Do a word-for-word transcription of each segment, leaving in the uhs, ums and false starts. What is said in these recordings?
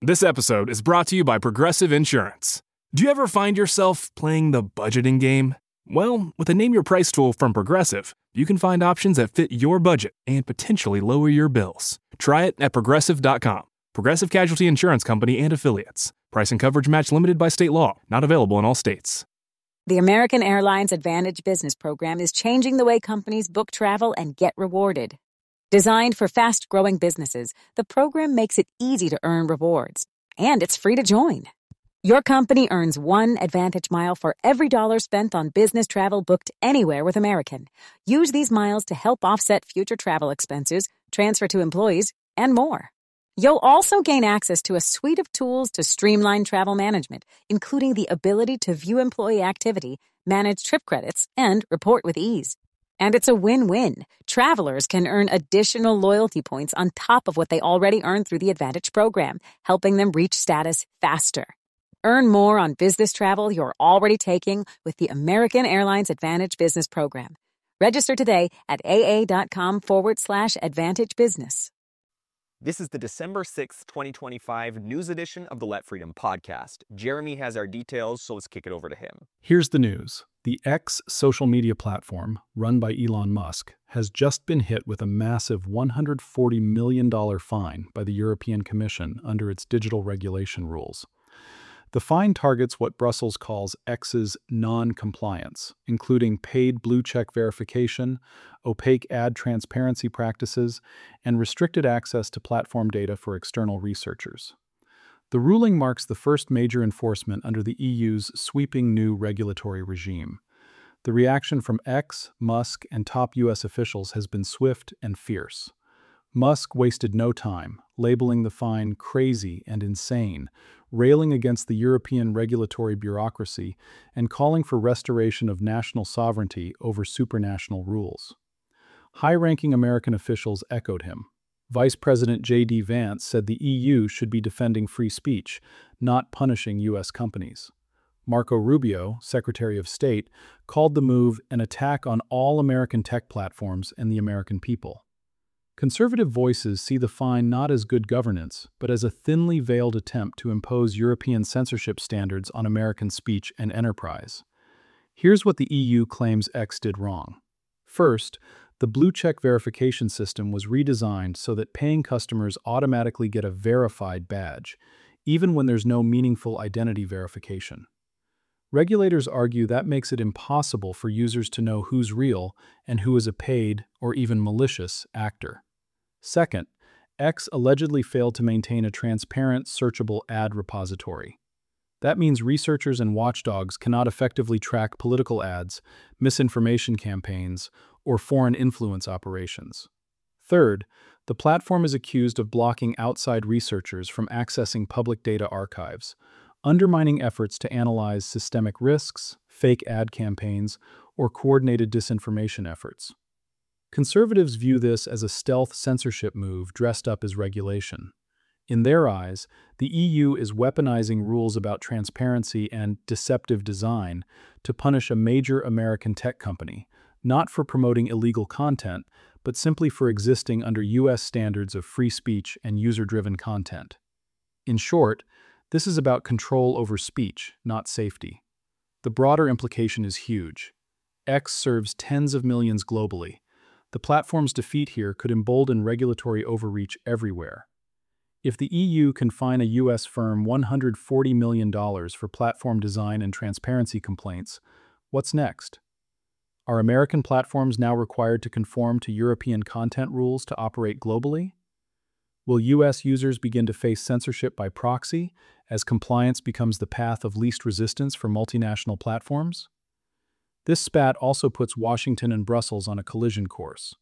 This episode is brought to you by Progressive Insurance. Do you ever find yourself playing the budgeting game? Well, with the Name Your Price tool from Progressive, you can find options that fit your budget and potentially lower your bills. Try it at progressive dot com. Progressive Casualty Insurance Company and Affiliates. Price and coverage match limited by state law. Not available in all states. The American Airlines Advantage Business Program is changing the way companies book travel and get rewarded. Designed for fast-growing businesses, the program makes it easy to earn rewards, and it's free to join. Your company earns one Advantage mile for every dollar spent on business travel booked anywhere with American. Use these miles to help offset future travel expenses, transfer to employees, and more. You'll also gain access to a suite of tools to streamline travel management, including the ability to view employee activity, manage trip credits, and report with ease. And it's a win-win. Travelers can earn additional loyalty points on top of what they already earn through the Advantage program, helping them reach status faster. Earn more on business travel you're already taking with the American Airlines Advantage Business Program. Register today at aa.com forward slash Advantage Business. This is the December sixth, twenty twenty-five news edition of the Let Freedom podcast. Jeremy has our details, so let's kick it over to him. Here's the news. The X social media platform, run by Elon Musk, has just been hit with a massive one hundred forty million dollars fine by the European Commission under its digital regulation rules. The fine targets what Brussels calls X's non-compliance, including paid blue-check verification, opaque ad transparency practices, and restricted access to platform data for external researchers. The ruling marks the first major enforcement under the E U's sweeping new regulatory regime. The reaction from X, Musk, and top U S officials has been swift and fierce. Musk wasted no time, labeling the fine crazy and insane, railing against the European regulatory bureaucracy, and calling for restoration of national sovereignty over supranational rules. High-ranking American officials echoed him. Vice President J D Vance said the E U should be defending free speech, not punishing U S companies. Marco Rubio, Secretary of State, called the move an attack on all American tech platforms and the American people. Conservative voices see the fine not as good governance, but as a thinly veiled attempt to impose European censorship standards on American speech and enterprise. Here's what the E U claims X did wrong. First, the blue-check verification system was redesigned so that paying customers automatically get a verified badge, even when there's no meaningful identity verification. Regulators argue that makes it impossible for users to know who's real and who is a paid, or even malicious, actor. Second, X allegedly failed to maintain a transparent, searchable ad repository. That means researchers and watchdogs cannot effectively track political ads, misinformation campaigns, or foreign influence operations. Third, the platform is accused of blocking outside researchers from accessing public data archives, undermining efforts to analyze systemic risks, fake ad campaigns, or coordinated disinformation efforts. Conservatives view this as a stealth censorship move dressed up as regulation. In their eyes, the E U is weaponizing rules about transparency and deceptive design to punish a major American tech company, not for promoting illegal content, but simply for existing under U S standards of free speech and user-driven content. In short, this is about control over speech, not safety. The broader implication is huge. X serves tens of millions globally. The platform's defeat here could embolden regulatory overreach everywhere. If the E U can fine a U S firm one hundred forty million dollars for platform design and transparency complaints, what's next? Are American platforms now required to conform to European content rules to operate globally? Will U S users begin to face censorship by proxy as compliance becomes the path of least resistance for multinational platforms? This spat also puts Washington and Brussels on a collision course.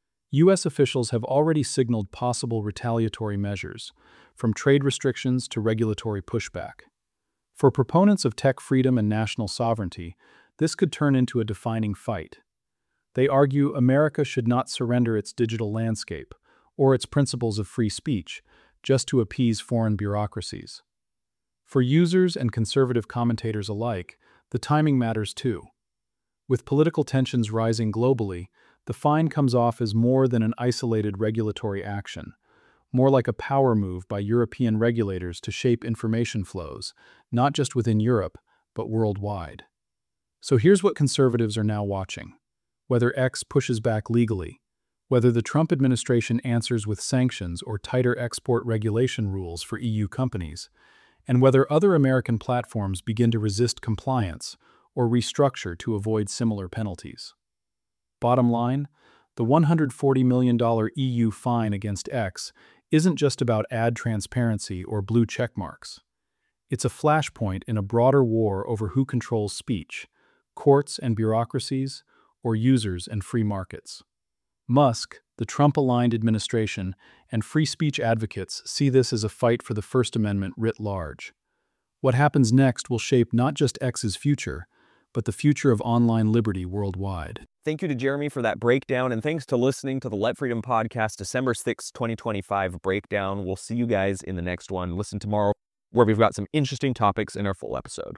U S officials have already signaled possible retaliatory measures, from trade restrictions to regulatory pushback. For proponents of tech freedom and national sovereignty, this could turn into a defining fight. They argue America should not surrender its digital landscape or its principles of free speech just to appease foreign bureaucracies. For users and conservative commentators alike, the timing matters too. With political tensions rising globally, the fine comes off as more than an isolated regulatory action, more like a power move by European regulators to shape information flows, not just within Europe, but worldwide. So here's what conservatives are now watching: whether X pushes back legally, whether the Trump administration answers with sanctions or tighter export regulation rules for E U companies, and whether other American platforms begin to resist compliance or restructure to avoid similar penalties. Bottom line, the one hundred forty million dollars E U fine against X isn't just about ad transparency or blue checkmarks. It's a flashpoint in a broader war over who controls speech, courts and bureaucracies, or users and free markets. Musk, the Trump-aligned administration, and free speech advocates see this as a fight for the First Amendment writ large. What happens next will shape not just X's future, but the future of online liberty worldwide. Thank you to Jeremy for that breakdown, and thanks to listening to the Let Freedom Podcast December sixth, twenty twenty-five breakdown. We'll see you guys in the next one. Listen tomorrow, where we've got some interesting topics in our full episode.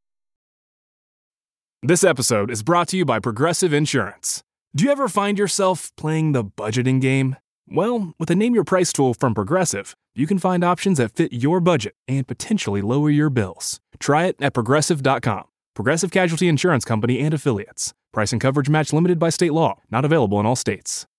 This episode is brought to you by Progressive Insurance. Do you ever find yourself playing the budgeting game? Well, with the Name Your Price tool from Progressive, you can find options that fit your budget and potentially lower your bills. Try it at progressive dot com. Progressive Casualty Insurance Company and Affiliates. Price and coverage match limited by state law. Not available in all states.